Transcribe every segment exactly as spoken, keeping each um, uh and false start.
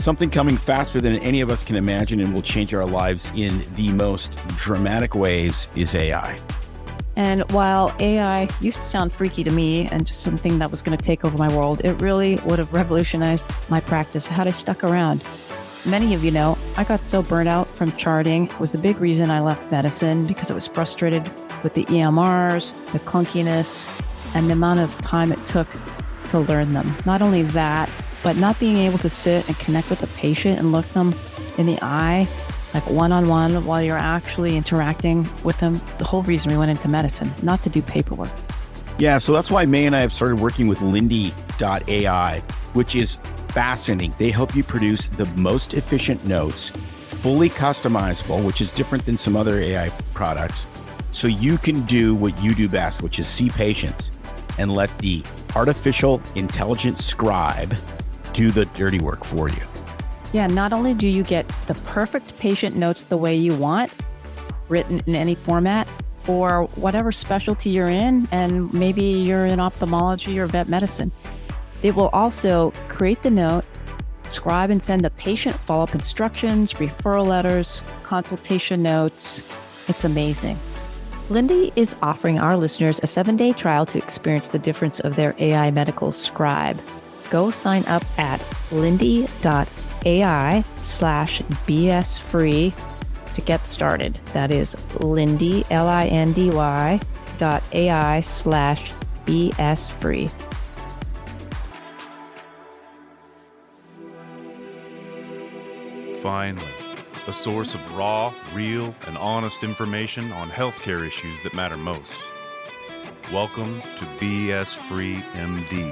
Something coming faster than any of us can imagine and will change our lives in the most dramatic ways is A I. And while A I used to sound freaky to me and just something that was going to take over my world, it really would have revolutionized my practice had I stuck around. Many of you know, I got so burnt out from charting. It was the big reason I left medicine because I was frustrated with the E M Rs, the clunkiness, and the amount of time it took to learn them. Not only that, but not being able to sit and connect with the patient and look them in the eye, like one-on-one while you're actually interacting with them. The whole reason we went into medicine, not to do paperwork. Yeah, so that's why May and I have started working with Lindy dot A I, which is fascinating. They help you produce the most efficient notes, fully customizable, which is different than some other A I products. So you can do what you do best, which is see patients and let the artificial intelligence scribe do the dirty work for you. Yeah, not only do you get the perfect patient notes the way you want, written in any format, for whatever specialty you're in, and maybe you're in ophthalmology or vet medicine. It will also create the note, scribe and send the patient follow-up instructions, referral letters, consultation notes. It's amazing. Lindy is offering our listeners a seven-day trial to experience the difference of their A I medical scribe. Go sign up at Lindy dot A I slash B S free to get started. That is Lindy, L I N D Y dot A I slash B S free. Finally, a source of raw, real, and honest information on healthcare issues that matter most. Welcome to B S Free M D.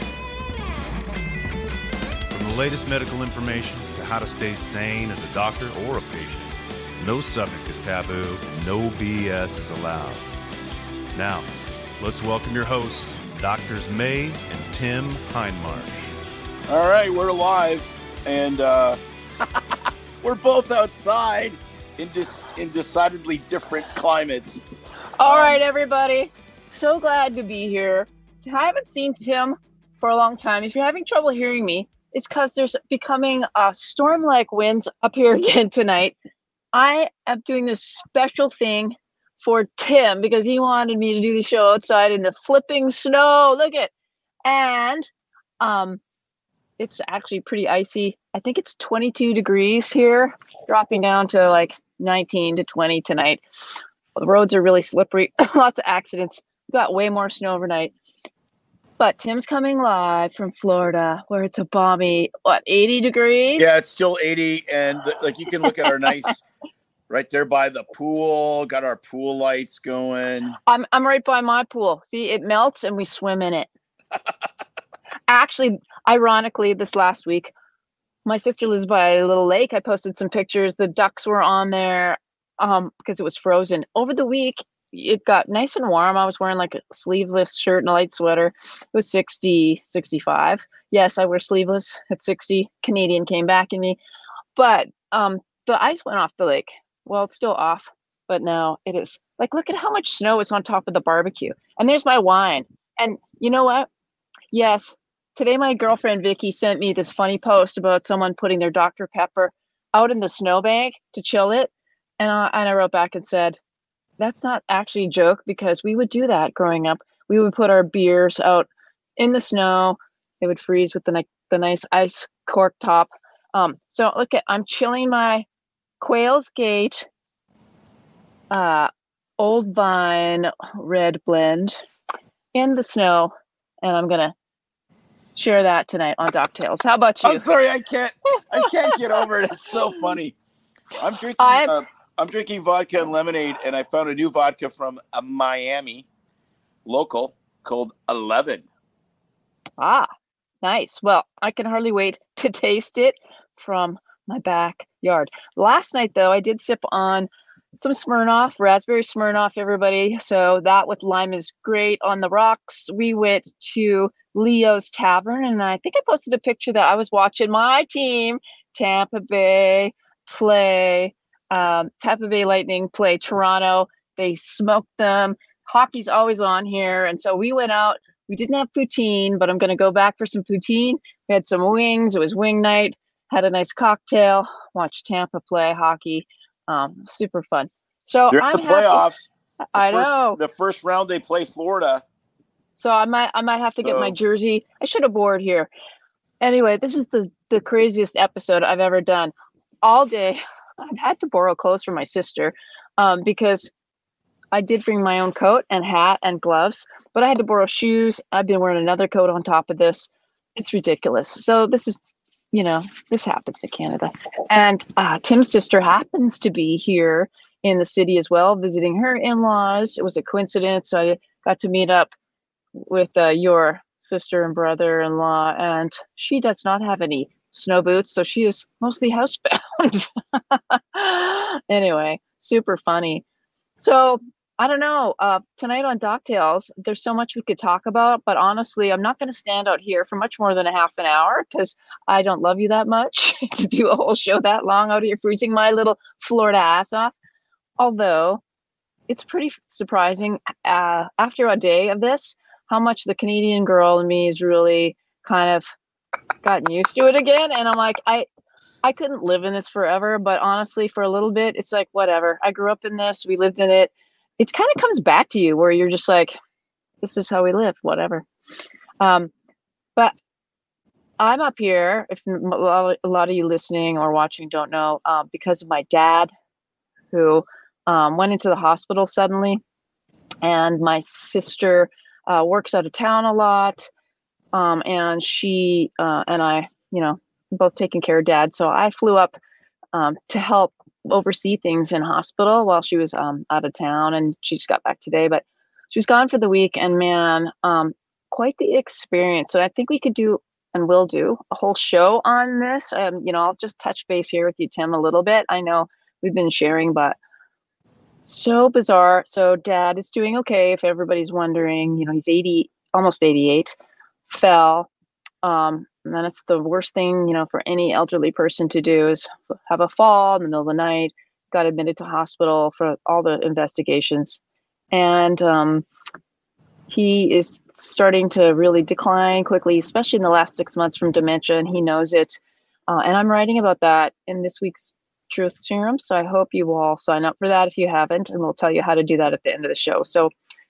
From the latest medical information to how to stay sane as a doctor or a patient, no subject is taboo, no B S is allowed. Now, let's welcome your hosts, Doctors May and Tim Hindmarsh. All right, we're live, and uh, we're both outside in, dis- in decidedly different climates. All um, right, everybody. So glad to be here. I haven't seen Tim for a long time. If you're having trouble hearing me, it's because there's becoming uh, storm-like winds up here again tonight. I am doing this special thing for Tim because he wanted me to do the show outside in the flipping snow. Look at, and um, it's actually pretty icy. I think it's twenty-two degrees here, dropping down to like nineteen to twenty tonight. The roads are really slippery. Lots of accidents. We've got way more snow overnight. But Tim's coming live from Florida, where it's a balmy, what, eighty degrees? Yeah, it's still eighty, and the, like you can look at our nice, right there by the pool. Got our pool lights going. I'm I'm right by my pool. See, it melts and we swim in it. Actually, ironically, this last week, my sister lives by a little lake. I posted some pictures. The ducks were on there um, because it was frozen. Over the week, it got nice and warm. I was wearing like a sleeveless shirt and a light sweater. It was sixty, sixty-five. Yes, I wear sleeveless at sixty. Canadian came back in me. But um, the ice went off the lake. Well, it's still off, but now it is. Like, look at how much snow is on top of the barbecue. And there's my wine. And you know what? Yes, today my girlfriend Vicky sent me this funny post about someone putting their Doctor Pepper out in the snowbank to chill it. And I, and I wrote back and said, that's not actually a joke because we would do that growing up. We would put our beers out in the snow. They would freeze with the, ni- the nice ice cork top. Um, so look at, I'm chilling my Quail's Gate uh, Old Vine Red Blend in the snow. And I'm going to share that tonight on Doc Tales. How about you? I'm sorry, I can't, I can't get over it. It's so funny. I'm drinking... I'm, uh, I'm drinking vodka and lemonade, and I found a new vodka from a Miami local called Eleven. Ah, nice. Well, I can hardly wait to taste it from my backyard. Last night, though, I did sip on some Smirnoff, raspberry Smirnoff, everybody. So that with lime is great. On the rocks, we went to Leo's Tavern, and I think I posted a picture that I was watching my team, Tampa Bay, play. Um, Tampa Bay Lightning play Toronto. They smoked them. Hockey's always on here. And so we went out. We didn't have poutine, but I'm going to go back for some poutine. We had some wings. It was wing night. had a nice cocktail, watched Tampa play hockey. Um, super fun. So They're in I'm the happy. playoffs. The I first, know. The first round they play Florida. So I might I might have to get So- my jersey. I should have wore it here. Anyway, this is the the craziest episode I've ever done. All day, I've had to borrow clothes from my sister um, because I did bring my own coat and hat and gloves, but I had to borrow shoes. I've been wearing another coat on top of this. It's ridiculous. So this is, you know, this happens in Canada. And uh, Tim's sister happens to be here in the city as well, visiting her in-laws. It was a coincidence. So I got to meet up with uh, your sister and brother-in-law, and she does not have any snow boots, so she is mostly housebound. Anyway, super funny. So I don't know. Uh, tonight on Docktails, there's so much we could talk about, but honestly, I'm not going to stand out here for much more than a half an hour because I don't love you that much to do a whole show that long out here freezing my little Florida ass off. Although it's pretty surprising uh, after a day of this, how much the Canadian girl in me is really kind of gotten used to it again. And I'm like, I, I couldn't live in this forever, but honestly, for a little bit, it's like, whatever. I grew up in this. We lived in it. It kind of comes back to you where you're just like, this is how we live, whatever. Um, but I'm up here, if a lot of you listening or watching don't know, uh, because of my dad, who um, went into the hospital suddenly. And my sister uh, works out of town a lot. Um, and she uh, and I, you know, both taking care of dad. So I flew up um, to help oversee things in hospital while she was um, out of town, and she just got back today, but she was gone for the week. And man, um, quite the experience. And I think we could do and will do a whole show on this. Um, you know, I'll just touch base here with you, Tim, a little bit. I know we've been sharing, but so bizarre. So dad is doing okay. If everybody's wondering, you know, he's eighty, almost eighty-eight, fell. Um, and then it's the worst thing, you know, for any elderly person to do is have a fall in the middle of the night, got admitted to hospital for all the investigations. And um, he is starting to really decline quickly, especially in the last six months from dementia, and he knows it. Uh, and I'm writing about that in this week's Truth Serum. So I hope you will all sign up for that if you haven't, and we'll tell you how to do that at the end of the show. So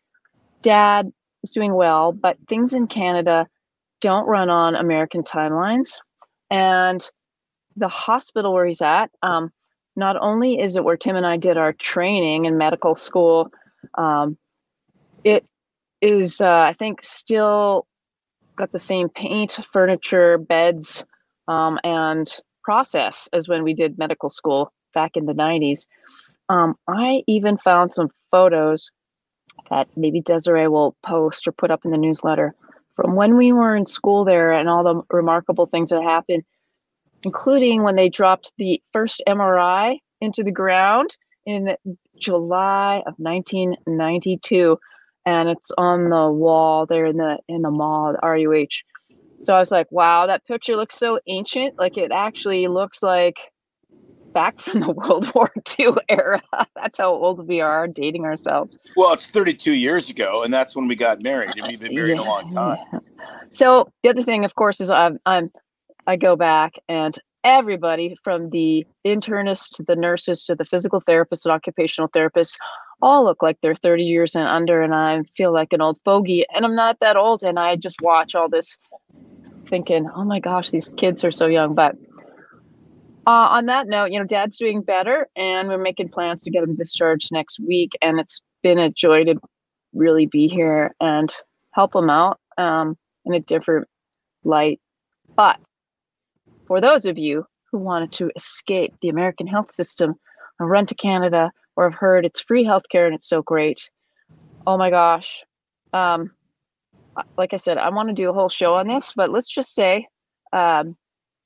dad is doing well, but things in Canada don't run on American timelines. And the hospital where he's at, um, not only is it where Tim and I did our training in medical school, um, it is, uh, I think, still got the same paint, furniture, beds, um, and process as when we did medical school back in the nineties. Um, I even found some photos that maybe Desiree will post or put up in the newsletter from when we were in school there and all the remarkable things that happened, including when they dropped the first M R I into the ground in July of nineteen ninety-two. And it's on the wall there in the in the mall, the R U H. So I was like, wow, that picture looks so ancient. Like it actually looks like back from the World War Two era. That's how old we are, dating ourselves. Well, it's thirty-two years ago, and that's when we got married. And we've been married Yeah. a long time. So the other thing, of course, is I'm, I'm I go back, and everybody from the internist to the nurses to the physical therapists and occupational therapists all look like they're thirty years and under, and I feel like an old fogey, and I'm not that old. And I just watch all this thinking, oh my gosh, these kids are so young. But Uh, on that note, you know, dad's doing better, and we're making plans to get him discharged next week. And it's been a joy to really be here and help him out um, in a different light. But for those of you who wanted to escape the American health system and run to Canada, or have heard it's free healthcare and it's so great, oh my gosh. Um, like I said, I want to do a whole show on this, but let's just say, um,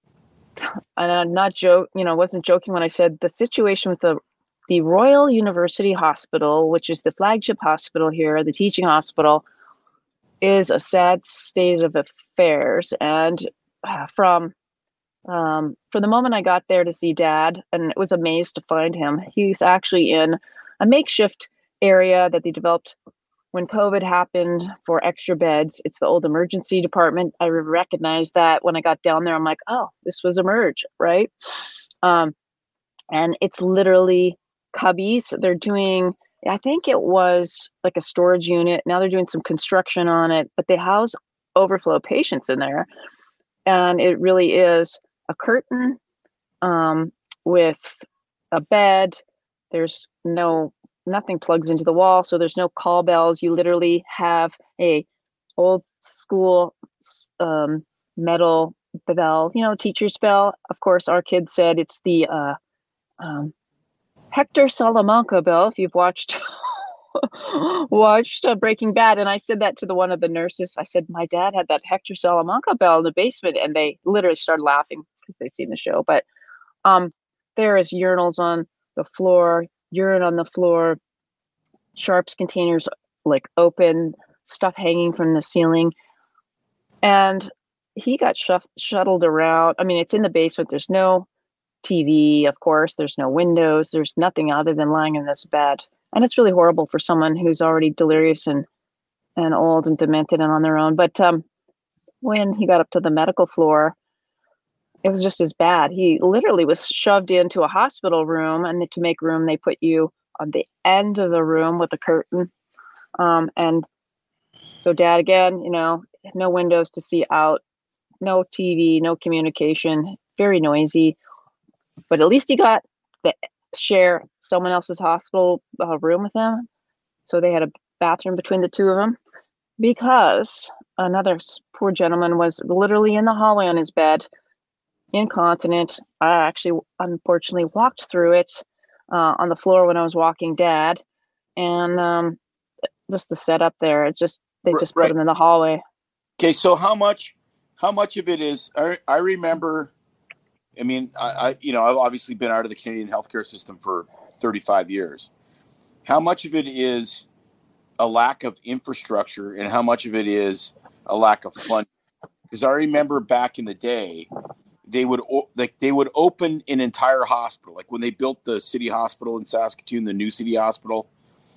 and I'm not joke, you know, wasn't joking when I said the situation with the the Royal University Hospital, which is the flagship hospital here, the teaching hospital, is a sad state of affairs. And uh, from um, from the moment I got there to see Dad, and was amazed to find him, he's actually in a makeshift area that they developed when COVID happened for extra beds, it's the old emergency department. I recognized that when I got down there. I'm like, oh, this was Emerge, right? Um, and it's literally cubbies. They're doing, I think it was like a storage unit. Now they're doing some construction on it, but they house overflow patients in there. And it really is a curtain um, with a bed. There's no, nothing plugs into the wall. So there's no call bells. You literally have a old school um, metal bell, you know, teacher's bell. Of course, our kids said it's the uh, um, Hector Salamanca bell. If you've watched watched uh, Breaking Bad, and I said that to the one of the nurses. I said my dad had that Hector Salamanca bell in the basement, and they literally started laughing because they've seen the show. But um, there is urinals on the floor, urine on the floor, sharps containers like open, stuff hanging from the ceiling, and he got shuff- shuttled around. I mean, it's in the basement. There's no T V, of course. There's no windows. There's nothing other than lying in this bed. And it's really horrible for someone who's already delirious and, and old and demented and on their own. But um, when he got up to the medical floor, it was just as bad. He literally was shoved into a hospital room, and to make room, they put you on the end of the room with a curtain. Um, and so Dad, again, you know, no windows to see out, no T V, no communication, very noisy. But at least he got to share someone else's hospital uh, room with him. So they had a bathroom between the two of them, because another poor gentleman was literally in the hallway on his bed, incontinent. I actually, unfortunately, walked through it uh, on the floor when I was walking Dad. And um, just the setup there, it's just, they just Right. put him in the hallway. Okay, so how much, how much of it is? I, I remember. I mean, I, I, you know, I've obviously been out of the Canadian healthcare system for thirty-five years. How much of it is a lack of infrastructure, and how much of it is a lack of funding? Because I remember back in the day, they would like they would open an entire hospital, like when they built the city hospital in Saskatoon, the new city hospital,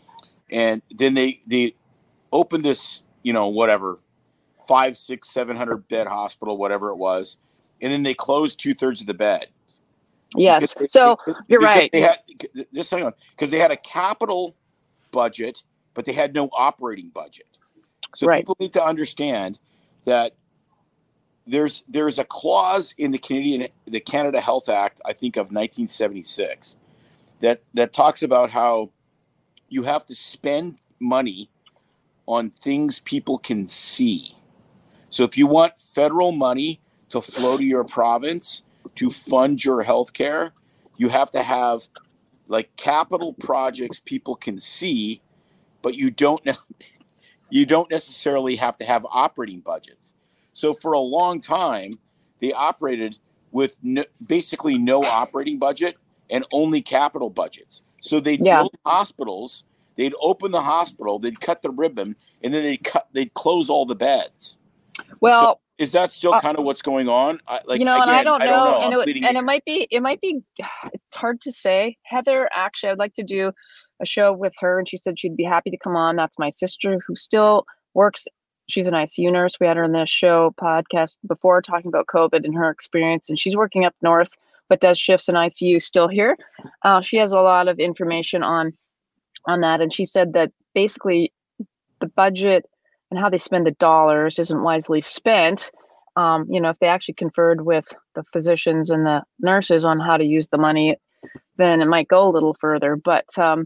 and then they they opened this, you know, whatever, five, six, seven hundred bed hospital, whatever it was. And then they closed two thirds of the bed. Yes. They, so they, you're right. They had, just hang on, because they had a capital budget, but they had no operating budget. So right. people need to understand that there's there's a clause in the Canadian the Canada Health Act, I think of nineteen seventy-six, that that talks about how you have to spend money on things people can see. So if you want federal money to flow to your province to fund your healthcare, you have to have like capital projects people can see, but you don't you don't necessarily have to have operating budgets. So for a long time, they operated with no, basically no operating budget and only capital budgets. So they'd yeah. build hospitals, they'd open the hospital, they'd cut the ribbon, and then they'd cut they'd close all the beds. Well. So, is that still uh, kind of what's going on? I, like, you know, again, and I don't know, I don't know. and, it, and it might be, it might be, it's hard to say. Heather, actually, I'd like to do a show with her, and she said she'd be happy to come on. That's my sister who still works. She's an I C U nurse. We had her in this show podcast before talking about COVID and her experience, and she's working up north, but does shifts in I C U still here. Uh, she has a lot of information on, on that. And she said that basically the budget and how they spend the dollars isn't wisely spent. Um, you know, if they actually conferred with the physicians and the nurses on how to use the money, then it might go a little further. But um,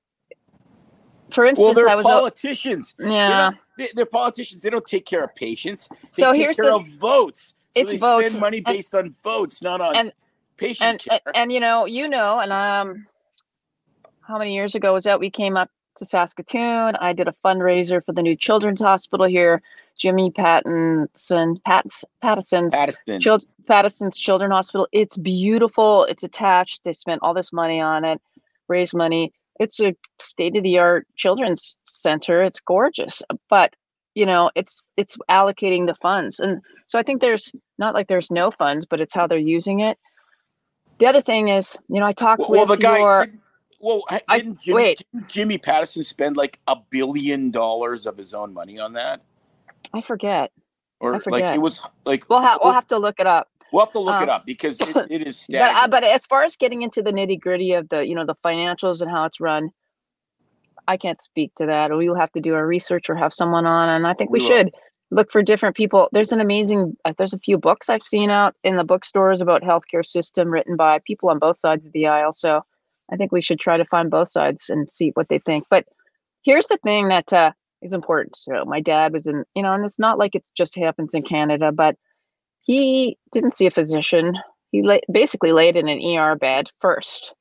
for instance, well, they're I was politicians. Yeah, they're, not, they, they're politicians. They don't take care of patients. They so take here's care the, of votes. So it's they votes spend money based and, on votes, not on and, patient and, care. And, and you know, you know, and um, how many years ago was that we came up to Saskatoon? I did a fundraiser for the new children's hospital here, Jimmy Pattinson, Pattis, Pattison's, Pattison. Chil- Pattison's Children's Hospital. It's beautiful. It's attached. They spent all this money on it, raised money. It's a state-of-the-art children's center. It's gorgeous, but you know, it's it's allocating the funds, and so I think there's not like there's no funds, but it's how they're using it. The other thing is, you know, I talked well, with well, the guy, your. didn't, well, ha- I- didn't Jimmy, wait. didn't Jimmy Pattison spend like a billion dollars of his own money on that? I forget. Or I like forget. it was like We'll have we'll we'll, have to look it up. we'll have to look um, it up because it, it is But uh, staggering. but as far as getting into the nitty gritty of the you know the financials and how it's run, I can't speak to that. We will have to do our research or have someone on, and I think we, We will. should look for different people. There's an amazing. Uh, there's a few books I've seen out in the bookstores about healthcare system written by people on both sides of the aisle. So I think we should try to find both sides and see what they think. But here's the thing that uh, is important. So my dad was in, you know, and it's not like it just happens in Canada, but he didn't see a physician. He lay, basically laid in an E R bed first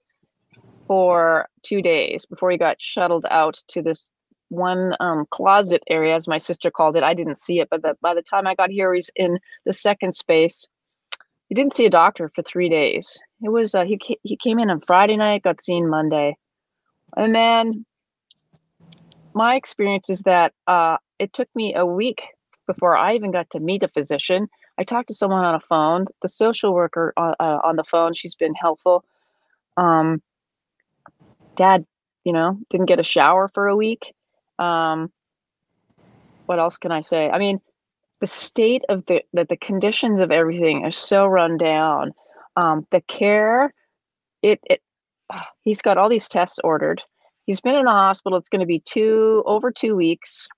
for two days before he got shuttled out to this one um, closet area, as my sister called it. I didn't see it, but the, by the time I got here, he's in the second space. He didn't see a doctor for three days. It was uh, he he came in on Friday night, got seen Monday, and then my experience is that uh, it took me a week before I even got to meet a physician. I talked to someone on a phone, the social worker on, uh, on the phone. She's been helpful. Um, Dad, you know, didn't get a shower for a week. Um, what else can I say? I mean, the state of the, the, the conditions of everything are so run down. Um, the care, it, it, he's got all these tests ordered. He's been in the hospital. It's going to be two, over two weeks.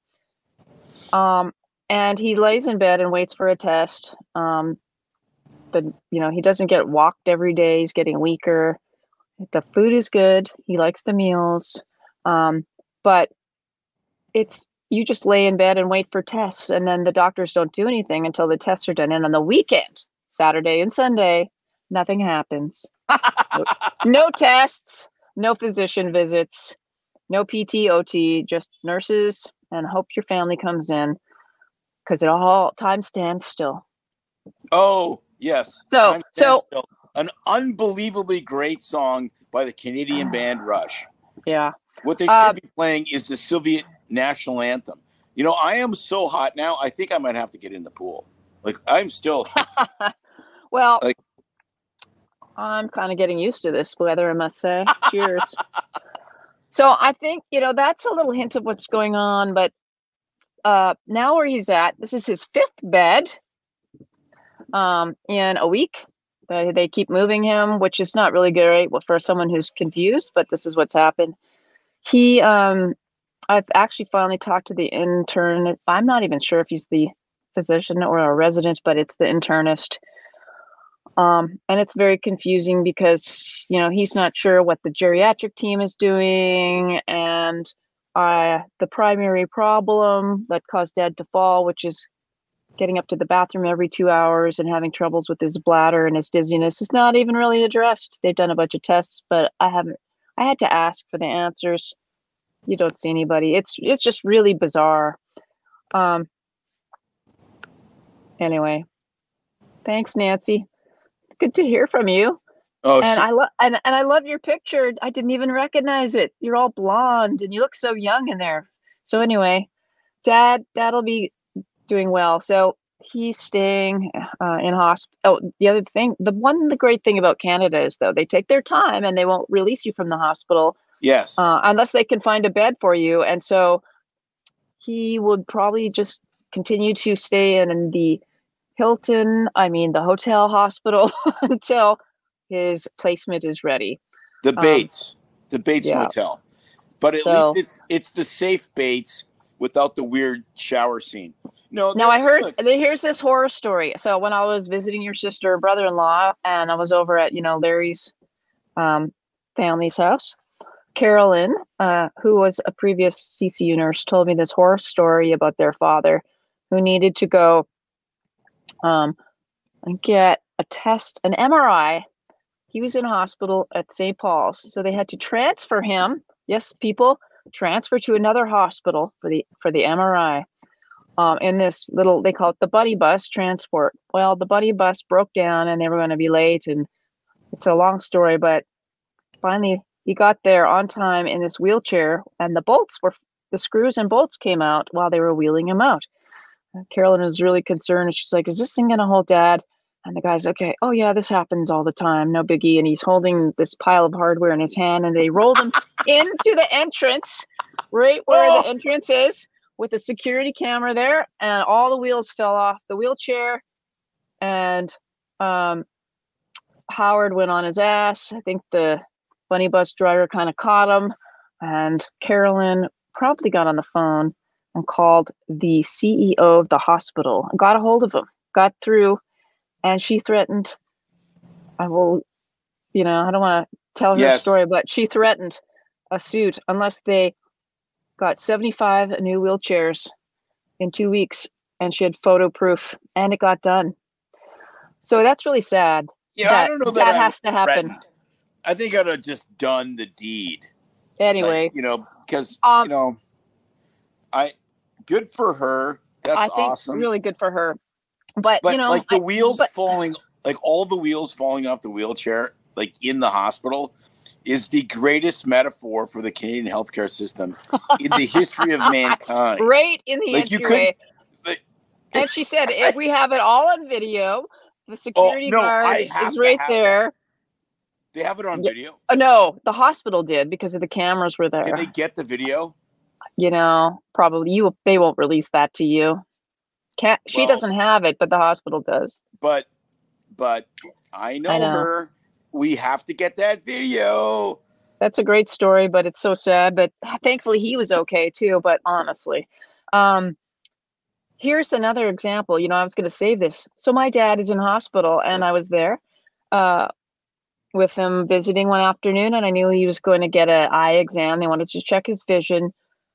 Um, and he lays in bed and waits for a test. Um, the, you know, he doesn't get walked every day. He's getting weaker. The food is good. He likes the meals. Um, but it's, you just lay in bed and wait for tests, and then the doctors don't do anything until the tests are done. And on the weekend, Saturday and Sunday, nothing happens. no, no tests, no physician visits, no P T, O T, just nurses, and hope your family comes in, because it all time stands still. Oh, yes. So, Time so Stands Still. An unbelievably great song by the Canadian band Rush. yeah. What they should Uh, be playing is the Soviet national anthem. You know, I am so hot now, I think I might have to get in the pool. Like, I'm still... well, like, I'm kind of getting used to this weather, I must say. Cheers. So I think, you know, that's a little hint of what's going on. But uh, now where he's at, this is his fifth bed um, in a week. They, they keep moving him, which is not really great for someone who's confused, but this is what's happened. He, um, I've actually finally talked to the intern. I'm not even sure if he's the physician or a resident, but it's the internist. Um, and it's very confusing because, you know, he's not sure what the geriatric team is doing. And uh, the primary problem that caused Dad to fall, which is getting up to the bathroom every two hours and having troubles with his bladder and his dizziness, is not even really addressed. They've done a bunch of tests, but I haven't, I had to ask for the answers. You don't see anybody. It's, it's just really bizarre. Um, anyway, thanks, Nancy. Good to hear from you. oh, And shit. I love and, and I love your picture. I didn't even recognize it. You're all blonde and you look so young in there. So anyway, Dad, Dad'll be doing well. So he's staying uh, in hospital. Oh, the other thing, the one the great thing about Canada is though they take their time and they won't release you from the hospital Yes. uh, unless they can find a bed for you. And so he would probably just continue to stay in, in the Hilton, I mean the hotel hospital until his placement is ready. the Bates. Um, the Bates yeah. Motel. But at So- least it's it's the safe Bates without the weird shower scene. No, Now I there- heard look, here's this horror story. So when I was visiting your sister and brother-in-law, and I was over at you know Larry's um, family's house, Carolyn, uh, who was a previous C C U nurse, told me this horror story about their father, who needed to go um, and get a test, an M R I. He was in hospital at Saint Paul's, so they had to transfer him. Yes, people transfer to another hospital for the for the M R I. Um, in this little, they call it the buddy bus transport. Well, the buddy bus broke down and they were going to be late, and it's a long story, but finally he got there on time in this wheelchair, and the bolts were, the screws and bolts came out while they were wheeling him out. Carolyn was really concerned, and she's like, is this thing going to hold Dad? And the guy's okay. Oh yeah, this happens all the time. No biggie. And he's holding this pile of hardware in his hand, and they rolled him into the entrance, right where Oh. the entrance is, with a security camera there, and all the wheels fell off the wheelchair. And um, Howard went on his ass. I think the bunny bus driver kind of caught him, and Carolyn promptly got on the phone and called the C E O of the hospital and got a hold of him, got through. And she threatened, I will, you know, I don't want to tell her Yes. story, but she threatened a suit unless they got seventy-five new wheelchairs in two weeks. And she had photo proof, and it got done. So that's really sad. Yeah, that, I don't know that, that I has would to happen. threaten. I think I'd have just done the deed. Anyway, Like, you know, because Um, you know, I good for her. That's I think awesome. really good for her. But, But you know, like the I- wheels but- falling, like all the wheels falling off the wheelchair, like in the hospital, is the greatest metaphor for the Canadian healthcare system in the history of mankind. right in the Like, you entryway. like- And she said, if we have it all on video, the security Oh, no, guard I have is to right have there. They have it on Yeah. video. Oh, no, the hospital did because of the cameras were there. Can they get the video? You know, probably you. They won't release that to you. Can't, she Well- doesn't have it, but the hospital does. But, but I know, I know. her. We have to get that video. That's a great story, but it's so sad. But thankfully, he was okay too. But honestly, um, here's another example. You know, I was going to save this. So my dad is in hospital, and I was there uh, with him visiting one afternoon, and I knew he was going to get an eye exam. They wanted to check his vision.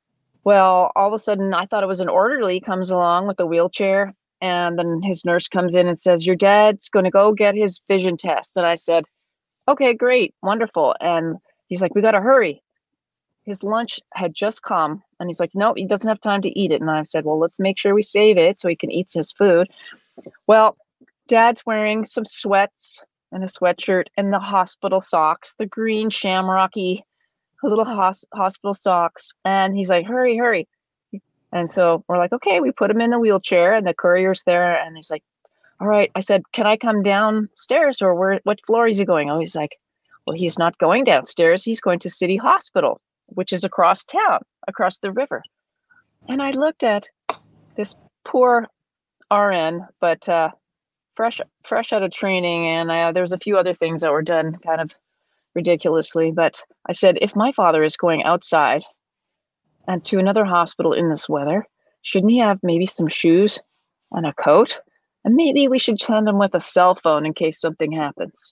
Well, all of a sudden, I thought it was an orderly comes along with a wheelchair, and then his nurse comes in and says, "Your dad's going to go get his vision test." And I said, "Okay, great, wonderful." And he's like, "We got to hurry." His lunch had just come, and he's like, "No, he doesn't have time to eat it." And I said, "Well, let's make sure we save it so he can eat his food." Well, Dad's wearing some sweats and a sweatshirt and the hospital socks, the green shamrocky little hos- hospital socks. And he's like, "Hurry, hurry." And so we're like, okay, we put him in the wheelchair, and the courier's there. And he's like, "All right." I said, "Can I come downstairs, or where, what floor is he going?" Oh, he's like, "Well, he's not going downstairs. He's going to City Hospital, which is across town, across the river." And I looked at this poor R N, but uh, fresh, fresh out of training. And uh, there was a few other things that were done kind of ridiculously. But I said, if my father is going outside and to another hospital in this weather, shouldn't he have maybe some shoes and a coat? And maybe we should send him with a cell phone in case something happens.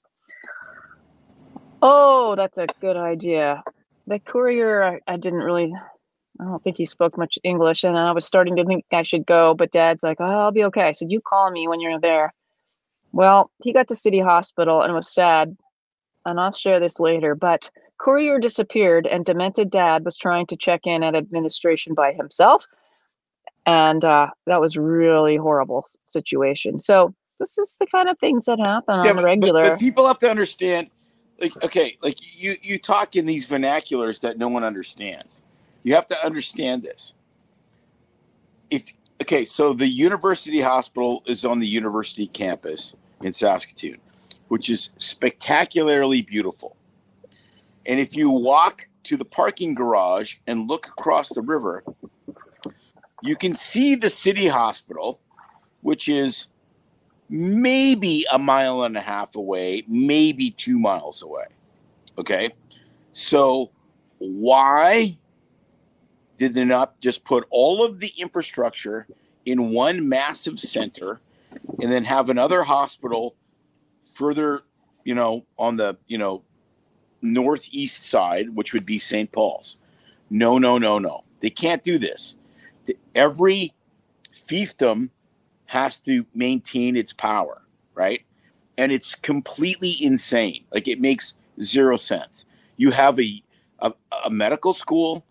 Oh, that's a good idea. The courier, I, I didn't really, I don't think he spoke much English, and I was starting to think I should go, but Dad's like, "Oh, I'll be okay." I said, "You call me when you're there." Well, he got to City Hospital, and it was sad, and I'll share this later, but courier disappeared, and demented Dad was trying to check in at administration by himself, and uh, that was really horrible situation. So this is the kind of things that happen on Yeah, the but, regular. but, but people have to understand, like, okay, like you, you talk in these vernaculars that no one understands. You have to understand this. If okay, so the university hospital is on the university campus in Saskatoon, which is spectacularly beautiful. And if you walk to the parking garage and look across the river, you can see the city hospital, which is maybe a mile and a half away, maybe two miles away. Okay. So why did they not just put all of the infrastructure in one massive center and then have another hospital further, you know, on the, you know, northeast side, which would be Saint Paul's? No, no, no, no. They can't do this. Every fiefdom has to maintain its power, right? And it's completely insane. Like, it makes zero sense. You have a a, a medical school,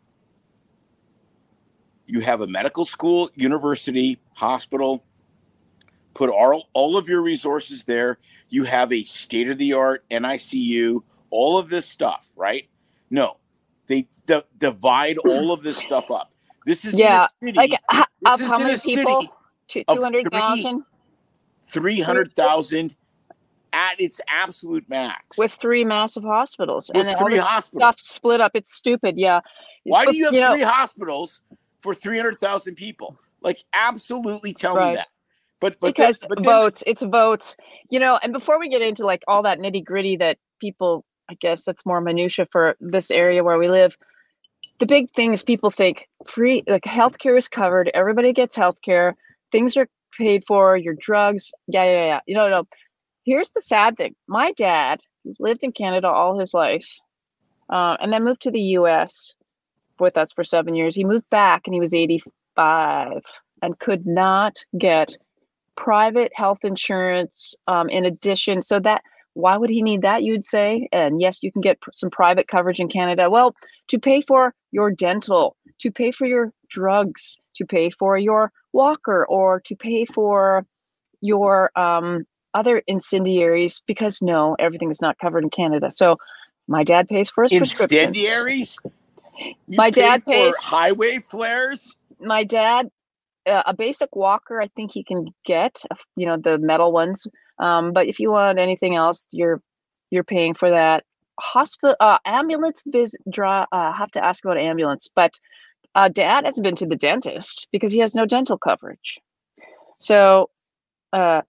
you have a medical school, university, hospital, put all, all of your resources there. You have a state-of-the-art N I C U, all of this stuff, right? No, they d- divide all of this stuff up. This is Yeah, in a city. like h- this of is how in many a city people? Two of hundred thousand. three hundred thousand at its absolute max. With three massive hospitals. With and three all this hospitals. stuff split up. It's stupid. Yeah. Why But, do you have you know, three hospitals for three hundred thousand people? Like, absolutely tell Right. me that. But, but because then, but then, votes, it's votes, you know, and before we get into like all that nitty gritty that people, I guess that's more minutia for this area where we live. The big thing is people think free, like healthcare is covered. Everybody gets healthcare. Things are paid for, your drugs. Yeah, yeah, yeah. You know, no. Here's the sad thing. My dad lived in Canada all his life, uh, and then moved to the U S with us for seven years. He moved back and he was eighty-five and could not get private health insurance um, in addition. So that, why would he need that, you'd say? And yes, you can get pr- some private coverage in Canada. Well, to pay for your dental, to pay for your drugs, to pay for your walker, or to pay for your um, other incendiaries, because no, everything is not covered in Canada. So my dad pays for his prescriptions. incendiaries? You My pay dad for pays- highway flares? My dad, uh, a basic walker, I think he can get, uh, you know, the metal ones. Um, but if you want anything else, you're you're paying for that. Hospital, uh, ambulance visit. Draw. Uh, have to ask about ambulance. But uh, Dad hasn't been to the dentist because he has no dental coverage. So uh,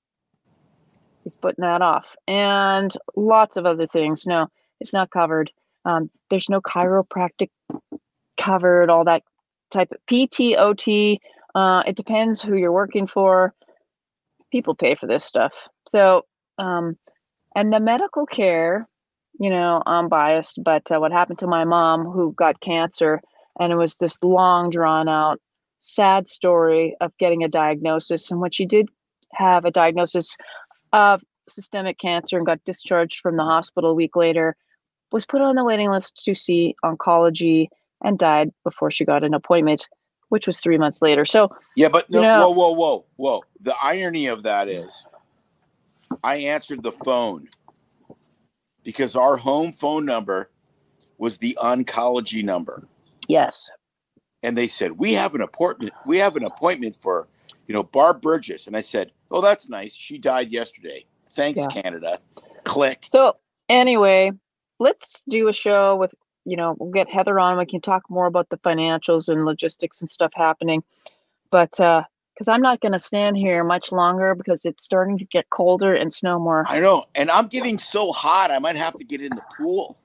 he's putting that off, and lots of other things. No, it's not covered. Um, there's no chiropractic covered. All that type of P T, O T. Uh, it depends who you're working for. People pay for this stuff. So, um, and the medical care, you know, I'm biased, but uh, what happened to my mom who got cancer, and it was this long, drawn out, sad story of getting a diagnosis. And when she did have a diagnosis of systemic cancer and got discharged from the hospital a week later, was put on the waiting list to see oncology and died before she got an appointment, which was three months later. So Yeah, but no, you know, whoa, whoa, whoa, whoa. The irony of that is I answered the phone because our home phone number was the oncology number. yes. And they said, we have an appointment. We have an appointment for, you know, Barb Burgess. And I said, oh, that's nice. She died yesterday. Thanks, Yeah. Canada. Click. So anyway, let's do a show with, you know, we'll get Heather on. We can talk more about the financials and logistics and stuff happening. But uh, because I'm not going to stand here much longer because it's starting to get colder and snow more. I know. And I'm getting so hot, I might have to get in the pool.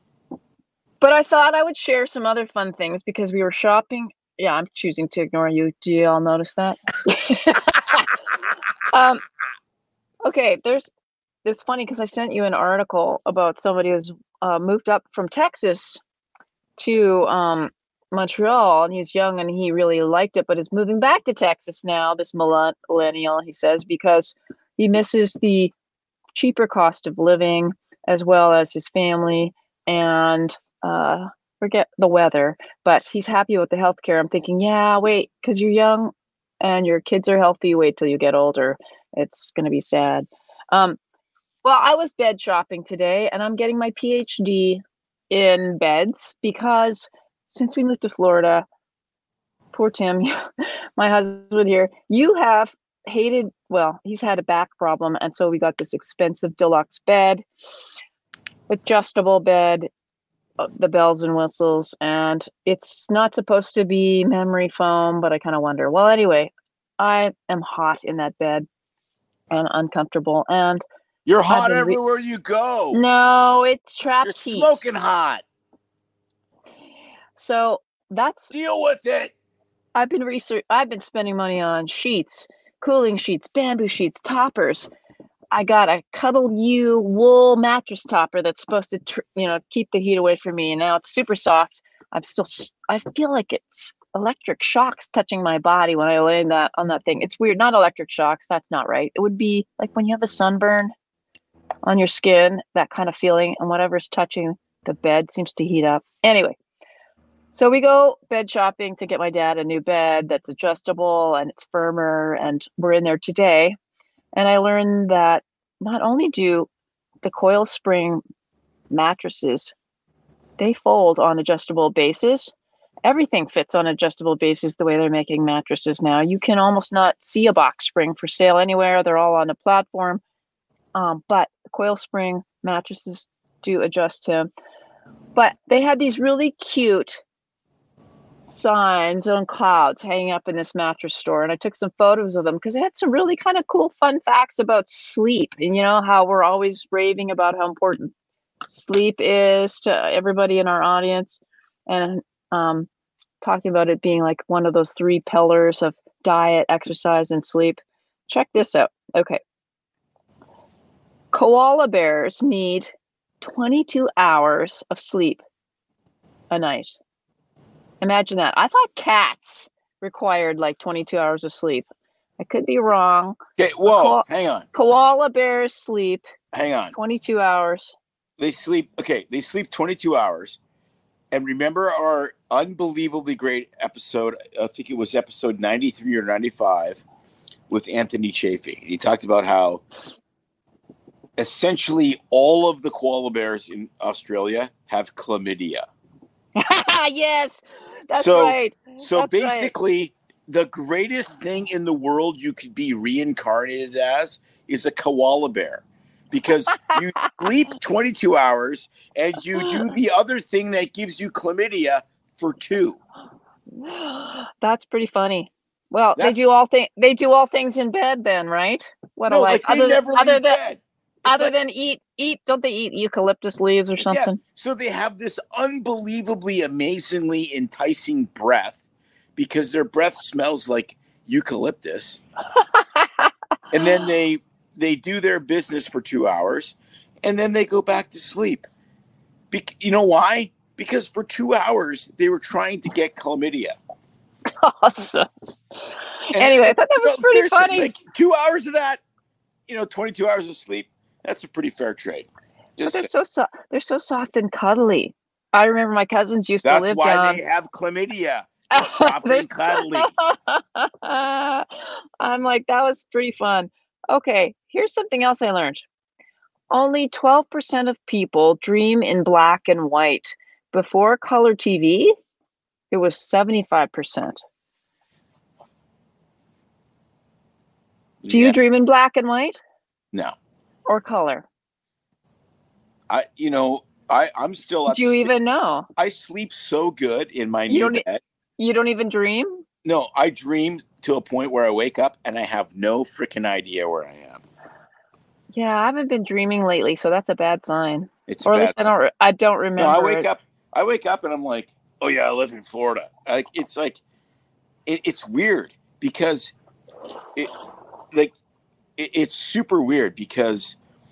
But I thought I would share some other fun things because we were shopping. Yeah, I'm choosing to ignore you. Do you all notice that? um, okay, there's it's funny because I sent you an article about somebody who's uh, moved up from Texas to um, Montreal, and he's young and he really liked it, but is moving back to Texas now. This millennial, he says, because he misses the cheaper cost of living as well as his family and uh, forget the weather. But he's happy with the healthcare. I'm thinking, yeah, wait, because you're young and your kids are healthy. Wait till you get older. It's going to be sad. Um, well, I was bed shopping today, and I'm getting my P H D in beds because since we moved to Florida, poor Tim, my husband here, you have hated, well, he's had a back problem. And so we got this expensive deluxe bed, adjustable bed, uh, the bells and whistles. And it's not supposed to be memory foam, but I kind of wonder. Well, anyway, I am hot in that bed and uncomfortable. And You're hot re- everywhere you go. no, it's trapped You're heat. smoking hot. So that's Deal with it. I've been research. I've been spending money on sheets, cooling sheets, bamboo sheets, toppers. I got a Cuddle U wool mattress topper that's supposed to, tr- you know, keep the heat away from me. And now it's super soft. I'm still. s- I feel like it's electric shocks touching my body when I lay in that on that thing. It's weird. Not electric shocks. That's not right. It would be like when you have a sunburn on your skin, that kind of feeling, and whatever's touching the bed seems to heat up. Anyway. So we go bed shopping to get my dad a new bed that's adjustable and it's firmer, and we're in there today. And I learned that not only do the coil spring mattresses, they fold on adjustable bases, everything fits on adjustable bases the way they're making mattresses now. You can almost not see a box spring for sale anywhere. They're all on a platform. Um, but coil spring mattresses do adjust to. But they had these really cute signs on clouds hanging up in this mattress store, and I took some photos of them because they had some really kind of cool fun facts about sleep, and you know how we're always raving about how important sleep is to everybody in our audience, and um, talking about it being like one of those three pillars of diet, exercise, and sleep. Check this out. Okay. Koala bears need twenty-two hours of sleep a night. Imagine that. I thought cats required like twenty-two hours of sleep. I could be wrong. Okay, whoa, Koala, hang on. Koala bears sleep Hang on. twenty-two hours. They sleep, okay, they sleep twenty-two hours. And remember our unbelievably great episode, I think it was episode ninety-three or ninety-five with Anthony Chafee. He talked about how essentially all of the koala bears in Australia have chlamydia. Yes, that's so, right. So that's basically, right. the greatest thing in the world you could be reincarnated as is a koala bear, because you sleep twenty-two hours and you do the other thing that gives you chlamydia for two. That's pretty funny. Well, That's, they do all thing they do all things in bed then, right? What no, a life. like they other never than, other leave than, bed. Other like, than eat, eat, don't they eat eucalyptus leaves or something? Yeah, so they have this unbelievably, amazingly enticing breath because their breath smells like eucalyptus. And then they they do their business for two hours, and then they go back to sleep. Be- you know why? Because for two hours, they were trying to get chlamydia. Awesome. And, anyway, I thought that was no, pretty funny. Like two hours of that, you know, twenty-two hours of sleep. That's a pretty fair trade. Just, they're so so they're so soft and cuddly. I remember my cousins used to live down. That's why down. they have chlamydia. They're soft and cuddly. I'm like, that was pretty fun. Okay, here's something else I learned. Only twelve percent of people dream in black and white. Before color T V, it was seventy-five percent. Do yeah. you dream in black and white? No. Or color? I, you know, I, I'm still. Do you sleep. even know? I sleep so good in my you new don't, bed. You don't even dream? No, I dream to a point where I wake up and I have no freaking idea where I am. Yeah, I haven't been dreaming lately, so that's a bad sign. It's or a at bad least I don't. Re- I don't remember. No, I wake it. up. I wake up and I'm like, oh yeah, I live in Florida. Like it's like, it, it's weird because it, like, it, it's super weird because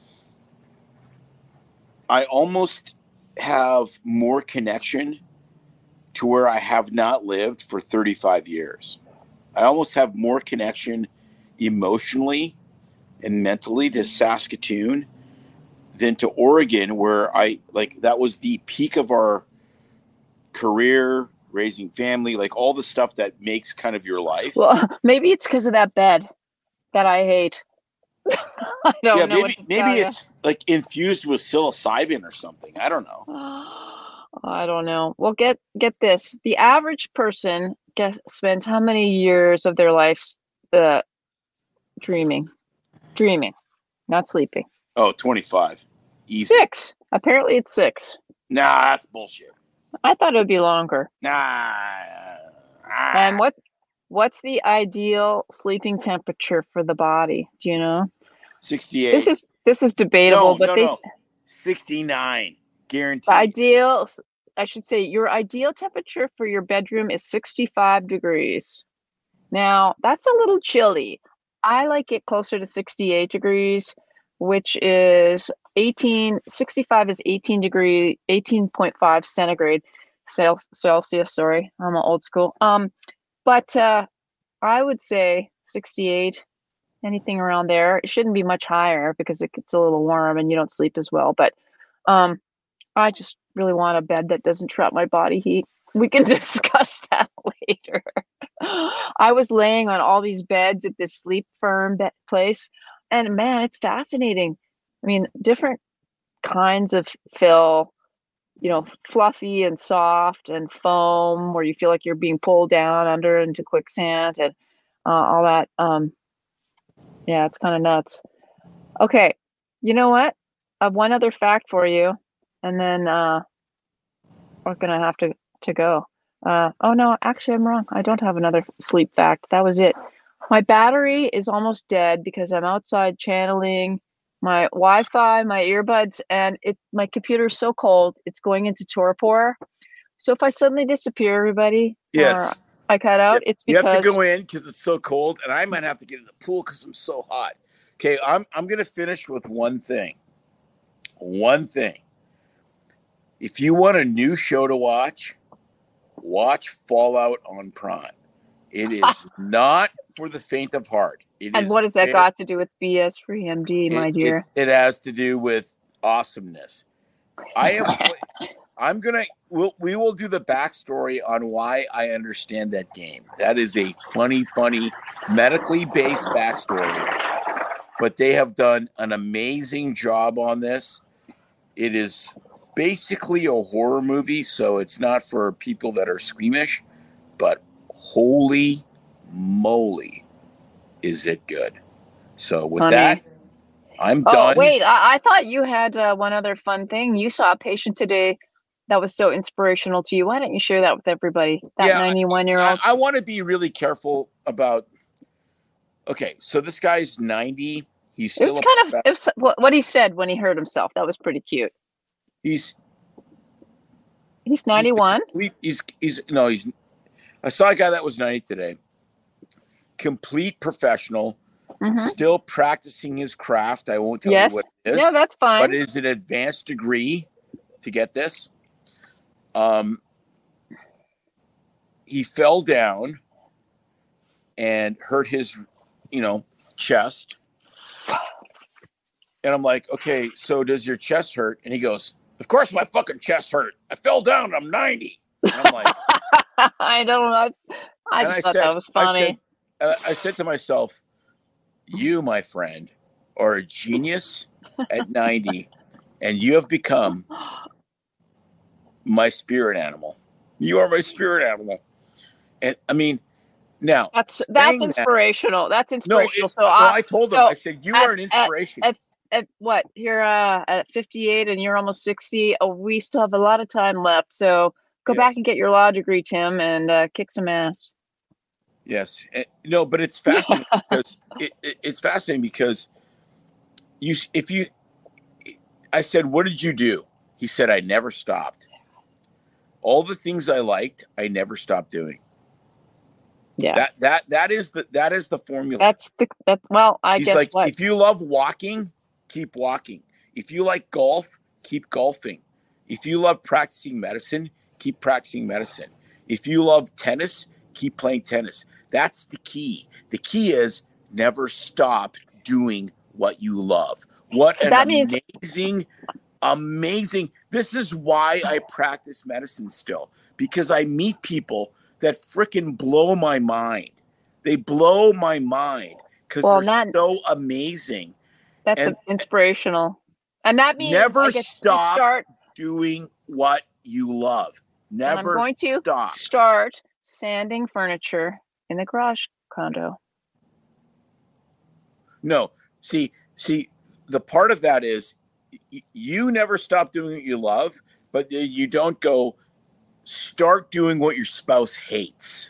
I almost have more connection to where I have not lived for thirty-five years. I almost have more connection emotionally and mentally to Saskatoon than to Oregon, where I like that was the peak of our career, raising family, like all the stuff that makes kind of your life. Well, maybe it's because of that bed that I hate. I don't yeah, know. Maybe what to maybe tell it's you. like infused with psilocybin or something. I don't know. I don't know. Well, get get this. The average person gets, spends how many years of their life uh, dreaming? Dreaming, not sleeping. Oh, twenty-five. Easy. Six. Apparently it's six. Nah, that's bullshit. I thought it would be longer. Nah. And what what's the ideal sleeping temperature for the body? Do you know? sixty-eight. This is this is debatable, no, but no, they no. sixty-nine. Guaranteed. The ideal, I should say, your ideal temperature for your bedroom is sixty-five degrees. Now, that's a little chilly. I like it closer to sixty-eight degrees, which is eighteen, sixty-five is eighteen degree, eighteen point five centigrade Celsius. Sorry, I'm old school. Um, but uh, I would say sixty-eight, anything around there. It shouldn't be much higher because it gets a little warm and you don't sleep as well. But um, I just really want a bed that doesn't trap my body heat. We can discuss that later. I was laying on all these beds at this Sleep Firm be- place, and man, it's fascinating. I mean, different kinds of fill, you know, fluffy and soft and foam, where you feel like you're being pulled down under into quicksand and uh, all that. Um, yeah, it's kind of nuts. Okay, you know what? I have one other fact for you, and then uh, we're gonna have to to go. Uh, oh no, actually, I'm wrong. I don't have another sleep fact. That was it. My battery is almost dead because I'm outside channeling my Wi-Fi, my earbuds, and it my computer's so cold it's going into torpor. So if I suddenly disappear, everybody, Yes. or I cut out, it's You because have to go in because it's so cold, and I might have to get in the pool because I'm so hot. Okay, I'm I'm gonna finish with one thing. One thing. If you want a new show to watch, watch Fallout on Prime. It is not for the faint of heart. It and is what has that very- got to do with B S Free M D, my it, dear? It, it has to do with awesomeness. I am. I'm gonna. We'll, we will do the backstory on why I understand that game. That is a funny, funny, medically based backstory. But they have done an amazing job on this. It is basically a horror movie, so it's not for people that are squeamish. But holy moly, is it good? So with Funny. that, I'm Oh, done. wait, I, I thought you had uh, one other fun thing. You saw a patient today that was so inspirational to you. Why don't you share that with everybody? That Yeah, ninety-one-year-old. I, I want to be really careful about. Okay, so this guy's ninety. He's It was still. kind a, of it was, what, what he said when he hurt himself. That was pretty cute. He's. He's ninety-one. He's, he's. He's. No, he's. I saw a guy that was ninety today. Complete professional. Mhm. Still practicing his craft. I won't tell Yes. you what it is. Yeah, that's fine. But it is an advanced degree to get this. Um, he fell down and hurt his, you know, chest. And I'm like, okay, so does your chest hurt? And he goes, of course my fucking chest hurt. I fell down and I'm ninety. And I'm like, I don't know. I and just I thought said- that was I funny. said, uh, I said to myself, you, my friend, are a genius at ninety, and you have become my spirit animal. You are my spirit animal. And I mean, now, That's that's saying that- inspirational. That's no, inspirational. it, so no, I, I told him, so I said, you at- are an inspiration. at- at what you're uh, at fifty-eight and you're almost sixty. Oh, we still have a lot of time left. So go Yes. back and get your law degree, Tim, and uh, kick some ass. Yes. Eh, no, but it's fascinating because it, it, it's fascinating because you, if you, I said, what did you do? He said, I never stopped. All the things I liked, I never stopped doing. Yeah, That that that is the that is the formula. that's the that. Well, I He's guess like, what. if you love walking, keep walking. If you like golf, keep golfing. If you love practicing medicine, keep practicing medicine. If you love tennis, keep playing tennis. That's the key. The key is never stop doing what you love. What So an that means- amazing, amazing. This is why I practice medicine still, because I meet people that freaking blow my mind. They blow my mind because Well, they're not- so amazing. That's and- inspirational, and that means Never I get to stop. start. Doing what you love. And Never I'm going to stop. start sanding furniture in the garage condo. No, see, see, the part of that is y- you never stop doing what you love, but you don't go start doing what your spouse hates.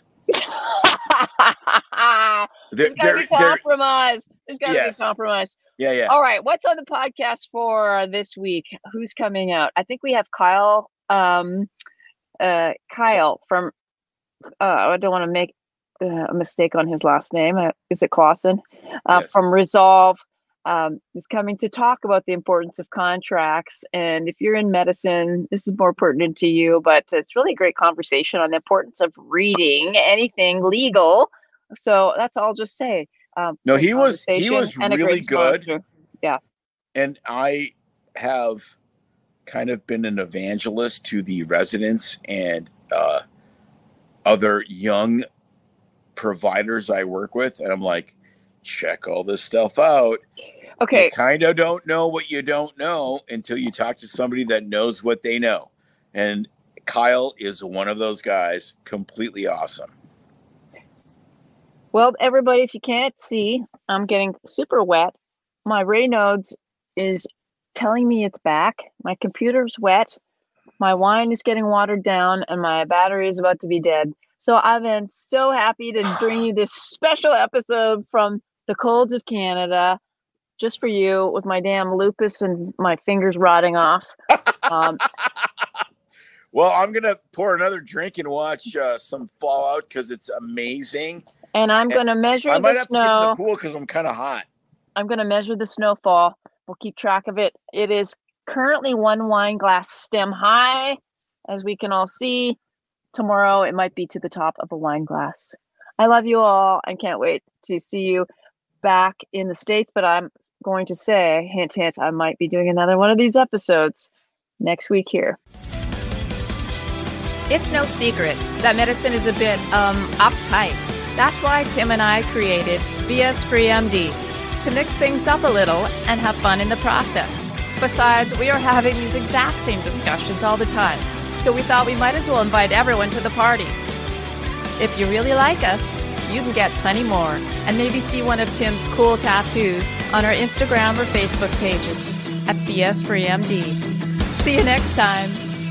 They're- There's got to they're- be they're- compromise. There's got to Yes. be compromise. yeah, yeah. All right, what's on the podcast for this week? Who's coming out? I think we have Kyle. Um, uh, Kyle from. Uh, I don't want to make uh, a mistake on his last name. Uh, is it Clausen? Uh, Yes. From Resolve. Um, is coming to talk about the importance of contracts. And if you're in medicine, this is more pertinent to you, but it's really a great conversation on the importance of reading anything legal. So that's all I'll just say. Um, No, great he was- he conversation was and a really great good. sponsor. And I have kind of been an evangelist to the residents and uh, other young providers I work with. And I'm like, check all this stuff out. Okay. You kind of don't know what you don't know until you talk to somebody that knows what they know. And Kyle is one of those guys, completely awesome. Well, everybody, if you can't see, I'm getting super wet. My Raynaud's is telling me it's back. My computer's wet. My wine is getting watered down, and my battery is about to be dead. So I've been so happy to bring you this special episode from the colds of Canada, just for you, with my damn lupus and my fingers rotting off. Um, well, I'm going to pour another drink and watch uh, some Fallout because it's amazing. And I'm going to measure the snow. I might have to get in the pool because I'm kind of hot. I'm going to measure the snowfall. We'll keep track of it. It is currently one wine glass stem high, as we can all see. Tomorrow, it might be to the top of a wine glass. I love you all. I can't wait to see you back in the States, but I'm going to say, hint, hint, I might be doing another one of these episodes next week here. It's no secret that medicine is a bit um uptight. That's why Tim and I created B S Free M D, to mix things up a little and have fun in the process. Besides, we are having these exact same discussions all the time, so we thought we might as well invite everyone to the party. If you really like us, you can get plenty more and maybe see one of Tim's cool tattoos on our Instagram or Facebook pages at B S Free M D. See you next time.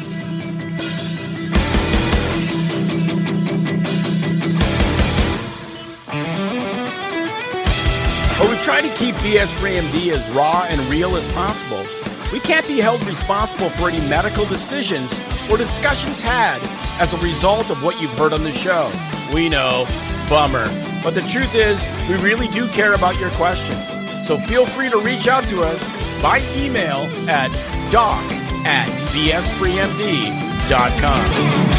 But we try to keep B S Free M D as raw and real as possible. We can't be held responsible for any medical decisions or discussions had as a result of what you've heard on the show. We know, bummer. But the truth is, we really do care about your questions. So feel free to reach out to us by email at doc at b s free m d dot com.